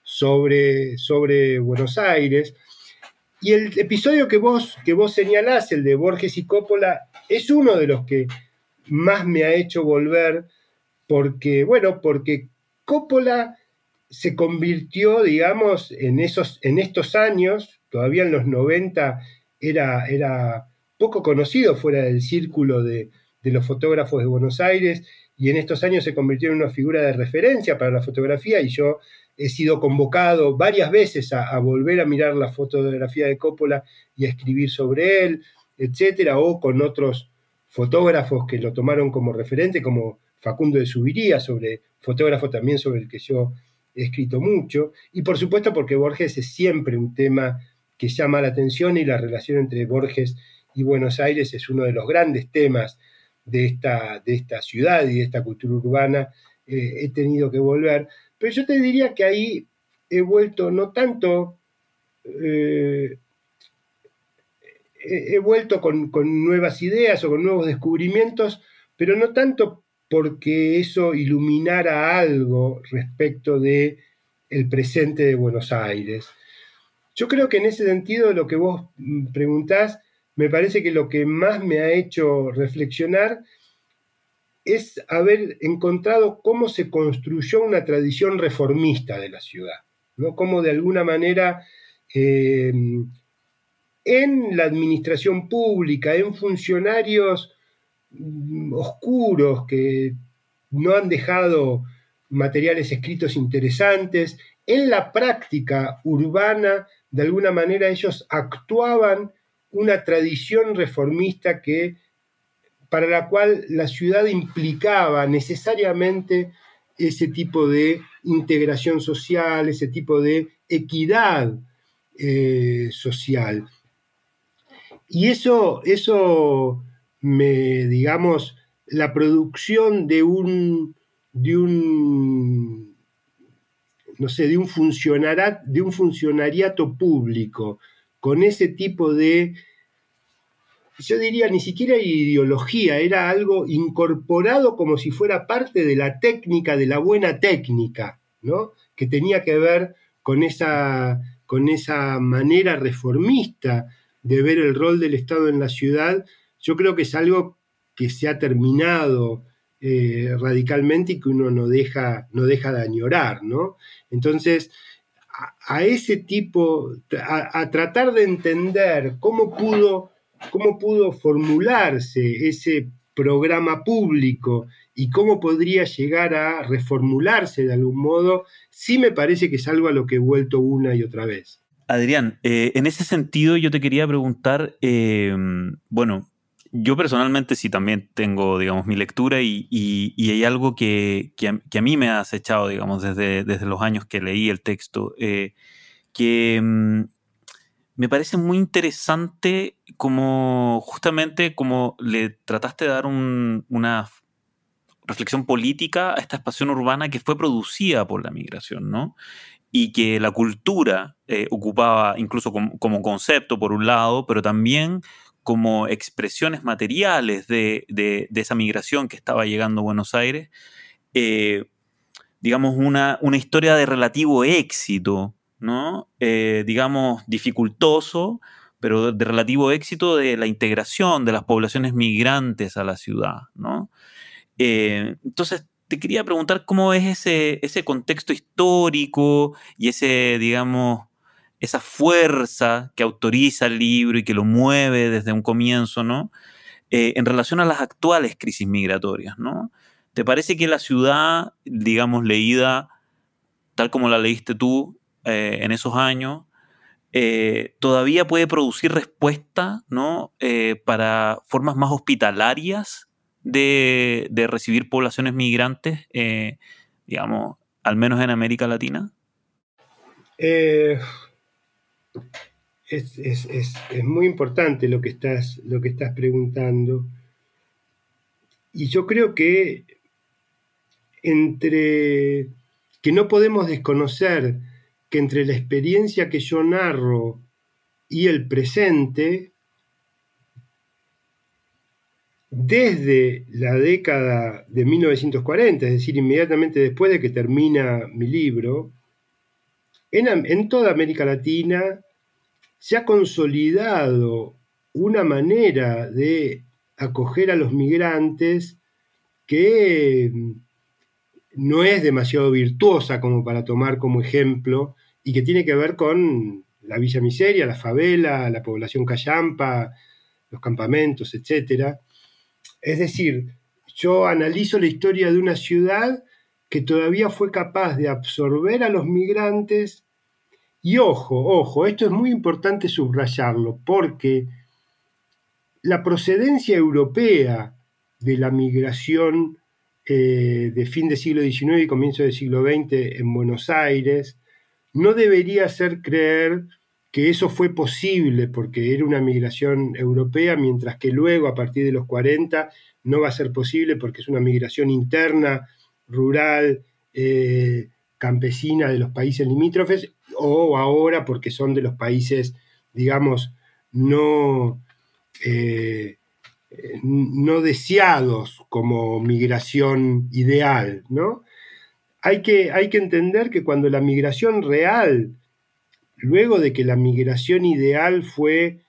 sobre Buenos Aires. Y el episodio que vos señalás, el de Borges y Coppola, es uno de los que más me ha hecho volver, porque Coppola se convirtió, digamos, en estos años, todavía en los 90 era poco conocido fuera del círculo de los fotógrafos de Buenos Aires, y en estos años se convirtió en una figura de referencia para la fotografía, y yo he sido convocado varias veces a volver a mirar la fotografía de Coppola y a escribir sobre él, etcétera, o con otros fotógrafos que lo tomaron como referente, como Facundo de Subiría, fotógrafo también sobre el que yo he escrito mucho, y por supuesto porque Borges es siempre un tema que llama la atención, y la relación entre Borges y Buenos Aires es uno de los grandes temas de esta ciudad y de esta cultura urbana. He tenido que volver, pero yo te diría que ahí he vuelto no tanto, he vuelto con nuevas ideas o con nuevos descubrimientos, pero no tanto porque eso iluminara algo respecto de el presente de Buenos Aires. Yo creo que en ese sentido lo que vos preguntás, me parece que lo que más me ha hecho reflexionar es haber encontrado cómo se construyó una tradición reformista de la ciudad, ¿no? Cómo de alguna manera en la administración pública, en funcionarios oscuros que no han dejado materiales escritos interesantes, en la práctica urbana, de alguna manera ellos actuaban una tradición reformista para la cual la ciudad implicaba necesariamente ese tipo de integración social, ese tipo de equidad social. Y eso digamos, la producción de un funcionariato público con ese tipo de, yo diría, ni siquiera ideología, era algo incorporado como si fuera parte de la técnica, de la buena técnica, ¿no? Que tenía que ver con esa manera reformista de ver el rol del Estado en la ciudad. Yo creo que es algo que se ha terminado radicalmente y que uno no deja de añorar, ¿no? Entonces, a ese tipo, a tratar de entender cómo pudo formularse ese programa público y cómo podría llegar a reformularse de algún modo, sí me parece que es algo a lo que he vuelto una y otra vez. Adrián, en ese sentido yo te quería preguntar, bueno, yo personalmente sí también tengo, digamos, mi lectura y hay algo que a mí me ha acechado, digamos, desde los años que leí el texto, que me parece muy interesante justamente como le trataste de dar una reflexión política a esta expansión urbana que fue producida por la migración, ¿no? Y que la cultura ocupaba incluso como concepto, por un lado, pero también como expresiones materiales de esa migración que estaba llegando a Buenos Aires, digamos, una historia de relativo éxito, ¿no? Digamos, dificultoso, pero de relativo éxito de la integración de las poblaciones migrantes a la ciudad, ¿no? Entonces, te quería preguntar cómo es ese contexto histórico y digamos, esa fuerza que autoriza el libro y que lo mueve desde un comienzo, ¿no? En relación a las actuales crisis migratorias, ¿no? ¿Te parece que la ciudad, digamos, leída tal como la leíste tú en esos años, todavía puede producir respuesta, ¿no? Para formas más hospitalarias de recibir poblaciones migrantes, digamos, al menos en América Latina? Es muy importante lo que estás preguntando, y yo creo que no podemos desconocer que entre la experiencia que yo narro y el presente, desde la década de 1940, es decir, inmediatamente después de que termina mi libro, en toda América Latina se ha consolidado una manera de acoger a los migrantes que no es demasiado virtuosa como para tomar como ejemplo y que tiene que ver con la Villa Miseria, la favela, la población callampa, los campamentos, etc. Es decir, yo analizo la historia de una ciudad que todavía fue capaz de absorber a los migrantes. Y ojo, esto es muy importante subrayarlo, porque la procedencia europea de la migración de fin del siglo XIX y comienzo del siglo XX en Buenos Aires no debería hacer creer que eso fue posible porque era una migración europea, mientras que luego, a partir de los 40, no va a ser posible porque es una migración interna, rural, campesina de los países limítrofes, o ahora porque son de los países, digamos, no deseados como migración ideal, ¿no? Hay que entender que cuando la migración real, luego de que la migración ideal fue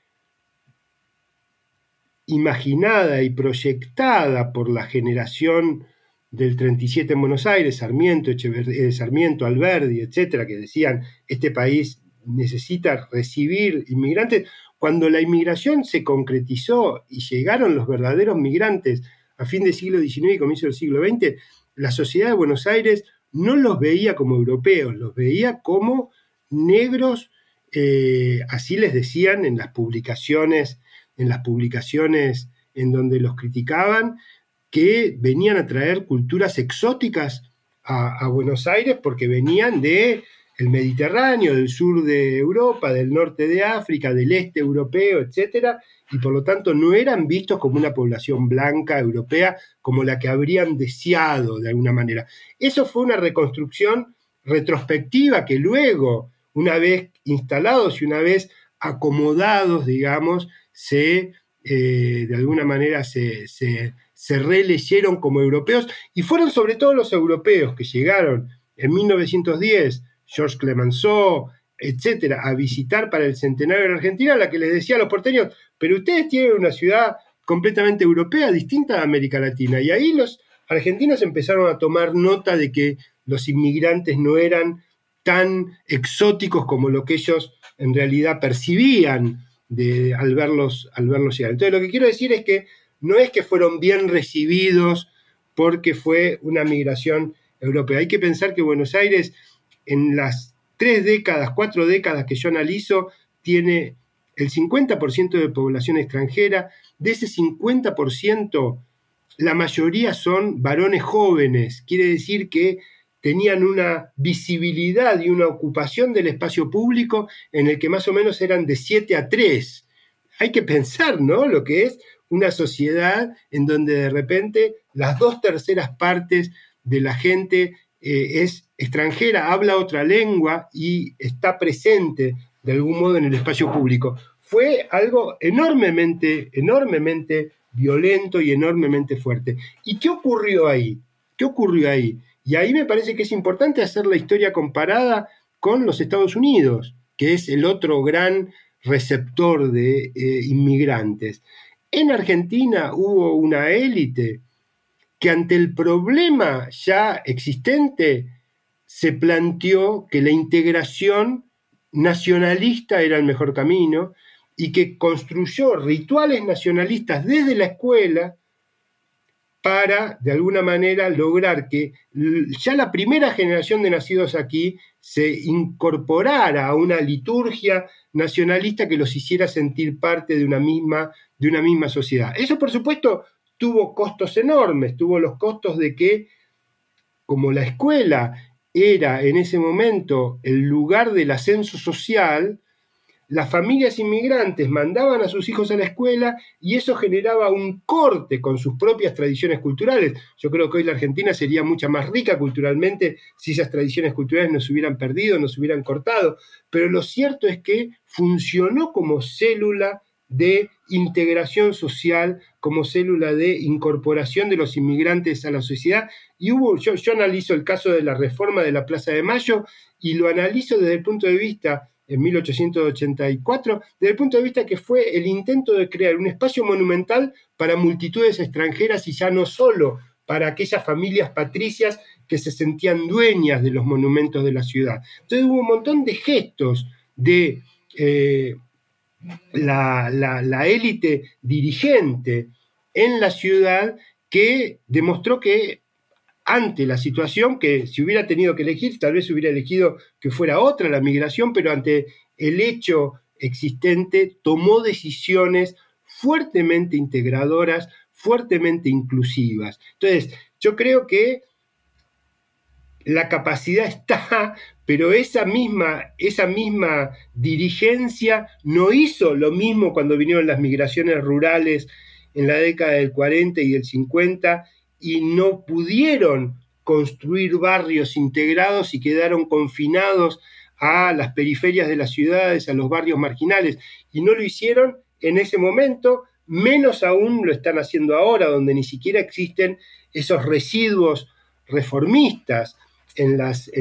imaginada y proyectada por la generación del 37 en Buenos Aires, Sarmiento, Alberdi, etcétera, que decían, este país necesita recibir inmigrantes. Cuando la inmigración se concretizó y llegaron los verdaderos migrantes a fin del siglo XIX y comienzo del siglo XX, la sociedad de Buenos Aires no los veía como europeos, los veía como negros, así les decían en las publicaciones en donde los criticaban, que venían a traer culturas exóticas a Buenos Aires porque venían del Mediterráneo, del sur de Europa, del norte de África, del este europeo, etcétera, y por lo tanto no eran vistos como una población blanca europea como la que habrían deseado de alguna manera. Eso fue una reconstrucción retrospectiva que luego, una vez instalados y una vez acomodados, digamos, de alguna manera se releyeron como europeos, y fueron sobre todo los europeos que llegaron en 1910, Georges Clemenceau, etcétera, a visitar para el centenario de la Argentina, la que les decía a los porteños, pero ustedes tienen una ciudad completamente europea, distinta de América Latina, y ahí los argentinos empezaron a tomar nota de que los inmigrantes no eran tan exóticos como lo que ellos en realidad percibían al verlos llegar. Entonces lo que quiero decir es que no es que fueron bien recibidos porque fue una migración europea. Hay que pensar que Buenos Aires, en las 4 décadas que yo analizo, tiene el 50% de población extranjera. De ese 50%, la mayoría son varones jóvenes. Quiere decir que tenían una visibilidad y una ocupación del espacio público en el que más o menos eran de 7 a 3. Hay que pensar, ¿no?, lo que es una sociedad en donde de repente las 2/3 partes de la gente es extranjera, habla otra lengua y está presente de algún modo en el espacio público. Fue algo enormemente violento y enormemente fuerte. ¿Y qué ocurrió ahí? Y ahí me parece que es importante hacer la historia comparada con los Estados Unidos, que es el otro gran receptor de inmigrantes. En Argentina hubo una élite que ante el problema ya existente se planteó que la integración nacionalista era el mejor camino y que construyó rituales nacionalistas desde la escuela para, de alguna manera, lograr que ya la primera generación de nacidos aquí se incorporara a una liturgia nacionalista que los hiciera sentir parte de una misma sociedad. Eso, por supuesto, tuvo costos enormes, tuvo los costos de que, como la escuela era en ese momento el lugar del ascenso social, las familias inmigrantes mandaban a sus hijos a la escuela y eso generaba un corte con sus propias tradiciones culturales. Yo creo que hoy la Argentina sería mucho más rica culturalmente si esas tradiciones culturales no se hubieran perdido, no se hubieran cortado. Pero lo cierto es que funcionó como célula de integración social, como célula de incorporación de los inmigrantes a la sociedad. Y yo analizo el caso de la reforma de la Plaza de Mayo y lo analizo desde el punto de vista, en 1884, desde el punto de vista que fue el intento de crear un espacio monumental para multitudes extranjeras y ya no solo para aquellas familias patricias que se sentían dueñas de los monumentos de la ciudad. Entonces hubo un montón de gestos de la élite dirigente en la ciudad que demostró que ante la situación, que si hubiera tenido que elegir, tal vez hubiera elegido que fuera otra la migración, pero ante el hecho existente tomó decisiones fuertemente integradoras, fuertemente inclusivas. Entonces, yo creo que la capacidad está, pero esa misma dirigencia no hizo lo mismo cuando vinieron las migraciones rurales en la década del 40 y del 50 y no pudieron construir barrios integrados y quedaron confinados a las periferias de las ciudades, a los barrios marginales, y no lo hicieron en ese momento, menos aún lo están haciendo ahora, donde ni siquiera existen esos residuos reformistas en las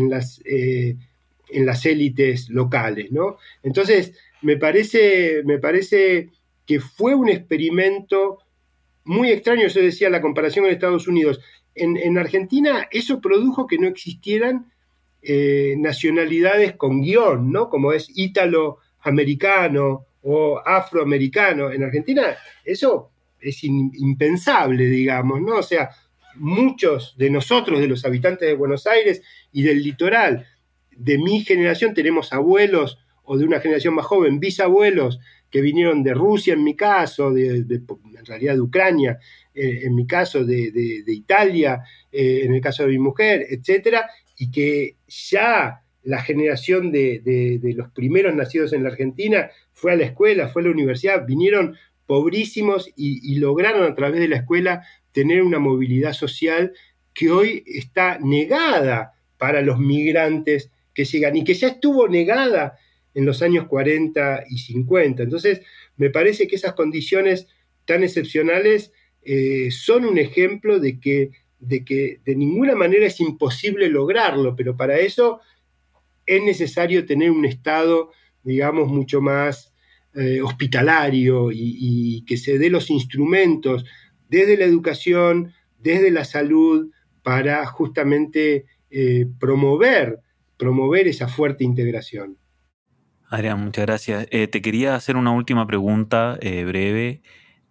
élites locales, ¿no? Entonces, me parece que fue un experimento muy extraño. Yo decía la comparación con Estados Unidos. En Argentina eso produjo que no existieran nacionalidades con guión, ¿no? Como es ítalo-americano o afroamericano. En Argentina eso es impensable, digamos, ¿no? O sea, muchos de nosotros, de los habitantes de Buenos Aires y del litoral, de mi generación, tenemos abuelos, o de una generación más joven, bisabuelos, que vinieron de Rusia, en mi caso, en realidad de Ucrania, en mi caso, de Italia, en el caso de mi mujer, etcétera, y que ya la generación de los primeros nacidos en la Argentina fue a la escuela, fue a la universidad, vinieron pobrísimos y lograron a través de la escuela tener una movilidad social que hoy está negada para los migrantes que llegan y que ya estuvo negada en los años 40 y 50. Entonces, me parece que esas condiciones tan excepcionales son un ejemplo de que de ninguna manera es imposible lograrlo, pero para eso es necesario tener un Estado, digamos, mucho más hospitalario y que se dé los instrumentos desde la educación, desde la salud, para justamente promover esa fuerte integración. Adrián, muchas gracias. Te quería hacer una última pregunta breve.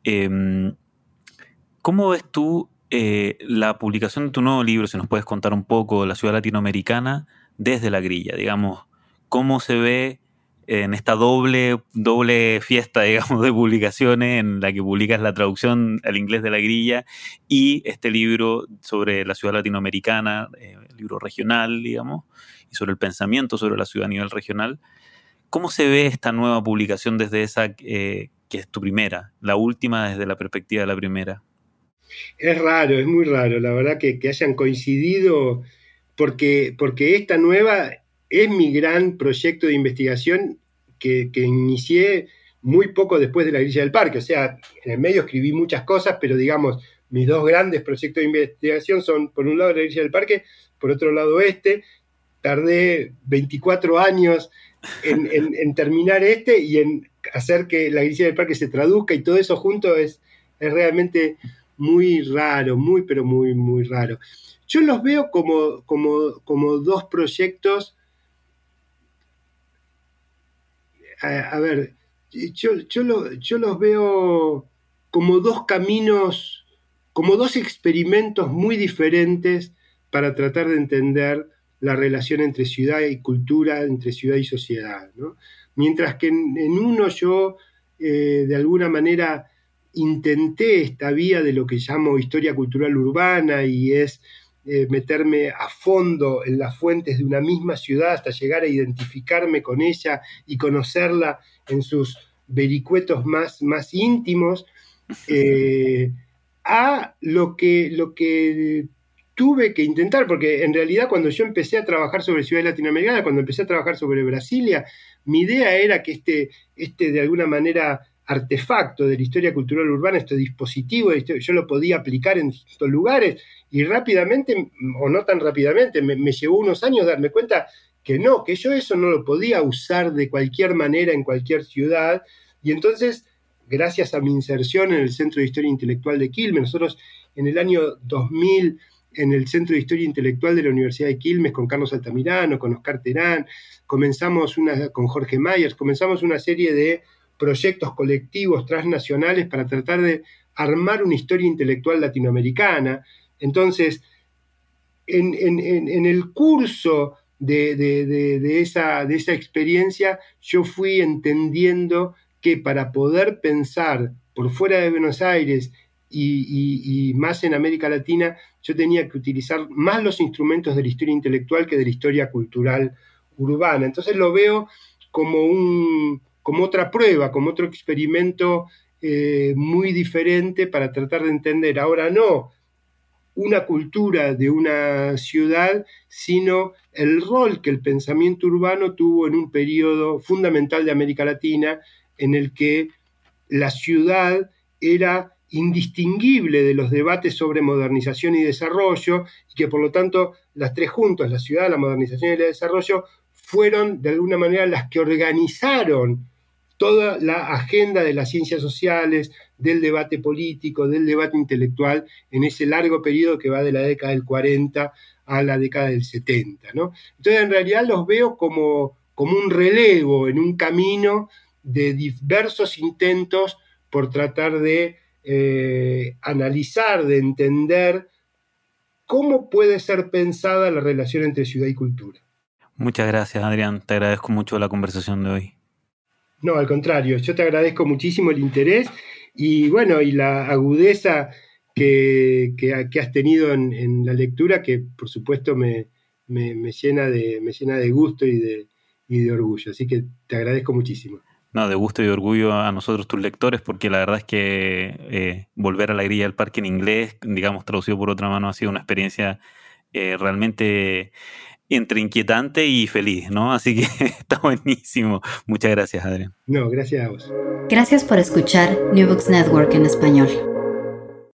¿Cómo ves tú la publicación de tu nuevo libro? Si nos puedes contar un poco La ciudad latinoamericana desde la grilla, digamos, ¿cómo se ve en esta doble fiesta, digamos, de publicaciones en la que publicas la traducción al inglés de la grilla y este libro sobre la ciudad latinoamericana, libro regional, digamos, y sobre el pensamiento sobre la ciudad a nivel regional? ¿Cómo se ve esta nueva publicación desde esa que es tu primera, la última desde la perspectiva de la primera? Es raro, es muy raro, la verdad que hayan coincidido, porque esta nueva es mi gran proyecto de investigación que inicié muy poco después de la grilla del parque. O sea, en el medio escribí muchas cosas, pero digamos, mis dos grandes proyectos de investigación son, por un lado, la grilla del parque, por otro lado, Tardé 24 años en terminar y en hacer que la grilla del parque se traduzca, y todo eso junto es realmente muy raro, pero muy raro. Yo los veo como dos proyectos. A ver, yo los veo como dos caminos, como dos experimentos muy diferentes para tratar de entender la relación entre ciudad y cultura, entre ciudad y sociedad, ¿no? Mientras que en uno yo, de alguna manera, intenté esta vía de lo que llamo historia cultural urbana, y es meterme a fondo en las fuentes de una misma ciudad hasta llegar a identificarme con ella y conocerla en sus vericuetos más íntimos, a lo que tuve que intentar, porque en realidad cuando yo empecé a trabajar sobre ciudades latinoamericanas, cuando empecé a trabajar sobre Brasilia, mi idea era que este de alguna manera artefacto de la historia cultural urbana, este dispositivo, yo lo podía aplicar en distintos lugares, y rápidamente, o no tan rápidamente, me llevó unos años darme cuenta que no, que yo eso no lo podía usar de cualquier manera en cualquier ciudad. Y entonces, gracias a mi inserción en el Centro de Historia Intelectual de Quilmes, nosotros en el año 2000, en el Centro de Historia Intelectual de la Universidad de Quilmes, con Carlos Altamirano, con Oscar Terán, con Jorge Myers, comenzamos una serie de proyectos colectivos transnacionales para tratar de armar una historia intelectual latinoamericana. Entonces, en el curso de esa experiencia, yo fui entendiendo que para poder pensar por fuera de Buenos Aires y más en América Latina, yo tenía que utilizar más los instrumentos de la historia intelectual que de la historia cultural urbana. Entonces lo veo como otra prueba, como otro experimento muy diferente para tratar de entender, ahora no una cultura de una ciudad, sino el rol que el pensamiento urbano tuvo en un periodo fundamental de América Latina, en el que la ciudad era indistinguible de los debates sobre modernización y desarrollo, y que por lo tanto las tres juntas, la ciudad, la modernización y el desarrollo, fueron de alguna manera las que organizaron toda la agenda de las ciencias sociales, del debate político, del debate intelectual, en ese largo periodo que va de la década del 40 a la década del 70, ¿no? Entonces, en realidad los veo como un relevo en un camino de diversos intentos por tratar de analizar, de entender cómo puede ser pensada la relación entre ciudad y cultura. Muchas gracias, Adrián. Te agradezco mucho la conversación de hoy. No, al contrario, yo te agradezco muchísimo el interés y bueno, y la agudeza que has tenido en la lectura, que por supuesto me llena de gusto y de orgullo. Así que te agradezco muchísimo. No, de gusto y de orgullo a nosotros, tus lectores, porque la verdad es que Volver a la grilla del parque en inglés, digamos, traducido por otra mano, ha sido una experiencia realmente entre inquietante y feliz, ¿no? Así que está buenísimo. Muchas gracias, Adrián. No, gracias a vos. Gracias por escuchar New Books Network en español.